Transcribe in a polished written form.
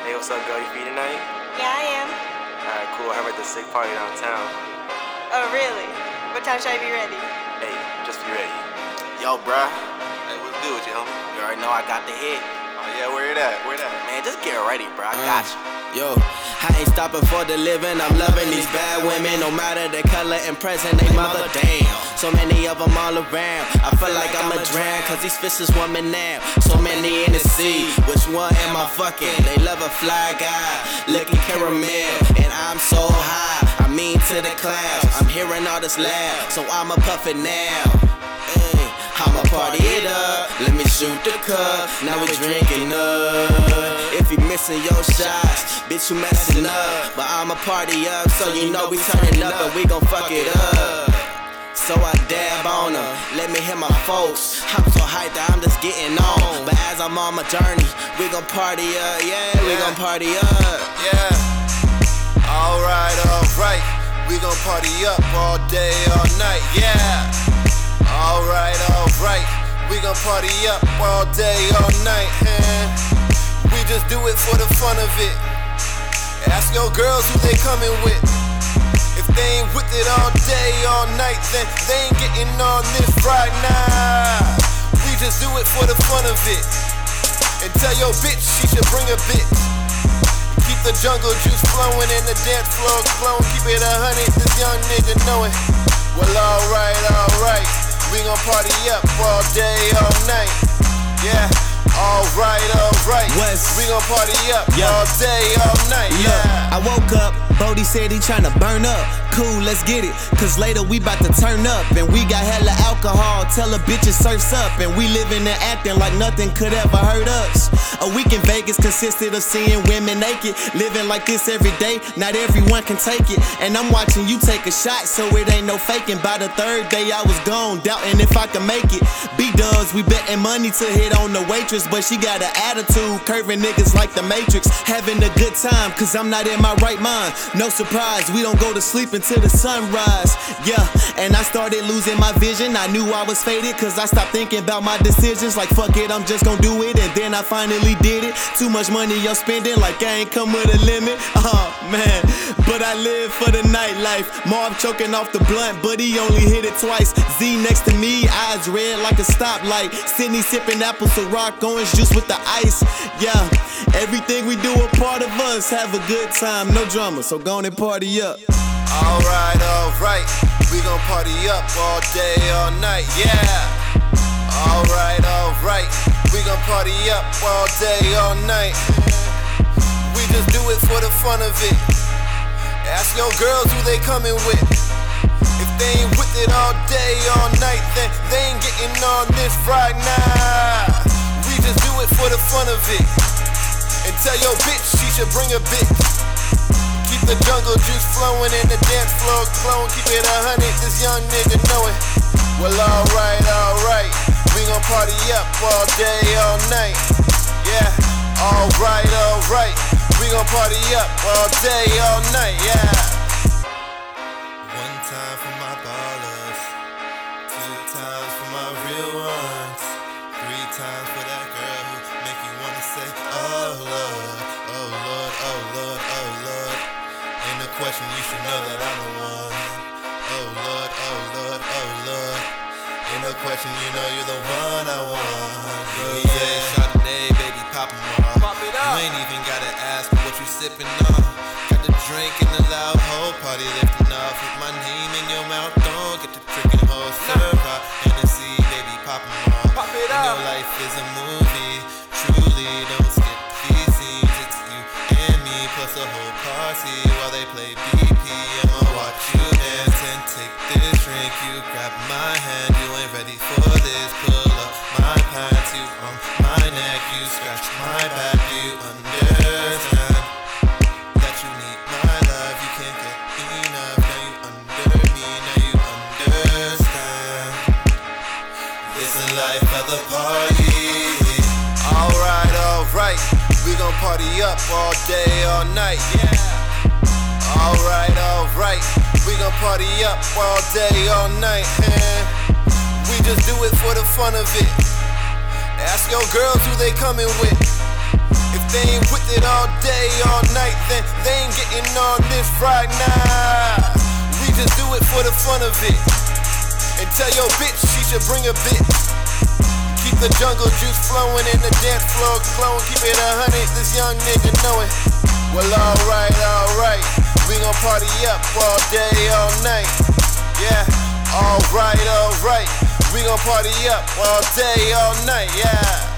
Hey, what's up, girl? You free tonight? Yeah, I am. Alright, cool. I heard about the sick party downtown. Oh, really? What time should I be ready? Hey, just be ready. Yo, bruh. Hey, what's good with you, homie? You already know I got the hit. Oh, yeah, where it at? Where it at? Man, just get ready, bruh. I got you. Yo, I ain't stopping for the living. I'm loving these bad women, no matter the color and present. They mother, damn. So many of them all around. I feel like I'ma drown, cause these fishes want me now. So many in the sea. Which one am I fucking? They love a fly guy, looking caramel, and I'm so high. I mean to the clouds. I'm hearing all this loud, so I'ma puff it now. Hey, I'ma party it up. Let me shoot the cup. Now we drinking up. If you missing your shots, bitch, you messing up. But I'ma party up, so you know we turning up and we gon' fuck it up. So I dab on her, let me hit my folks. I'm so hyped that I'm just getting on. But as I'm on my journey, we gon' party up, yeah, we gon' party up. Yeah. Alright. We gon' party up all day, all night, yeah. Alright. We gon' party up all day, all night, We just do it for the fun of it. Ask your girls who they coming with. If they ain't with it all day, all night, then they ain't getting on this right now. We just do it for the fun of it. And tell your bitch she should bring a bitch. Keep the jungle juice flowing and the dance floor glowing. Keep it 100, this young nigga knowing. Well, alright. We gon' party up all day, all night. Yeah. Alright. We gon' party up all day, all night, yeah. I woke up, Bodie said he tryna burn up. Cool, let's get it, cause later we bout to turn up. And we got hella alcohol, tell a bitch it surfs up. And we living and acting like nothing could ever hurt us. A week in Vegas consisted of seeing women naked. Living like this every day, not everyone can take it. And I'm watching you take a shot, so it ain't no faking. By the third day I was gone, doubting if I could make it. B-dubs, we betting money to hit on the waitress, but she got an attitude, curving niggas like the Matrix. Having a good time, cause I'm not in my right mind. No surprise, we don't go to sleep until the sunrise. Yeah, and I started losing my vision. I knew I was faded, cause I stopped thinking about my decisions. Like fuck it, I'm just gon' do it. And then I finally did it. Too much money I'm spending, like I ain't come with a limit. Oh man, but I live for the nightlife. Marv choking off the blunt, but he only hit it twice. Z next to me, eyes red like a stoplight. Sydney sipping apple Ciroc, orange juice with the ice. Yeah, everything we do a part of us. Have a good time, no drama, so go on and party up. Alright. We gon' party up all day, all night, yeah. Alright. We gon' party up all day, all night. We just do it for the fun of it. Ask your girls who they coming with. If they ain't with it all day, all night, then they ain't getting on this right now. We just do it for the fun of it. And tell your bitch she should bring a bitch. Keep the jungle juice flowing and the dance floor glowing. Keep it 100, this young nigga knowing. Well, alright. We gon' party up all day, all night. Yeah, alright. We gon' party up all day, all night, yeah. One time for my ballers, 2 times for my real ones, 3 times for that girl who make you wanna say, oh Lord, oh Lord, oh Lord, oh Lord. Ain't no question, you should know that I'm the one. Oh Lord, oh Lord, oh Lord. Ain't no question, you know you're the one I want. Yeah, Chardonnay, baby, pop 'em off. You ain't even gotta ask me what you sippin' on. Got the drink in the loud whole party lifting off with my name in your mouth. Don't get the trickin' whole serve out. Hennessy, baby, pop 'em off. And your life is a movie, truly. Don't skip these scenes. It's you and me plus a whole party while they play BP. I'ma watch you dance and take this drink. You grab my hand, you ain't ready for this. Pull up my pants, you on my neck, you scratch my back. Do you understand that you need my love? You can't get enough. Now you under me, now you understand. It's the life of the party. Alright. We gon' party up all day, all night, yeah. Alright. We gon' party up all day, all night, We just do it for the fun of it. Ask your girls who they coming with. If they ain't with it all day, all night, then they ain't getting on this right now. We just do it for the fun of it. And tell your bitch she should bring a bitch. Keep the jungle juice flowing and the dance floor glowing. Keep it 100, this young nigga knowing. Well, alright, we gon' party up all day, all night. Yeah, alright, we gon' party up all day, all night, yeah.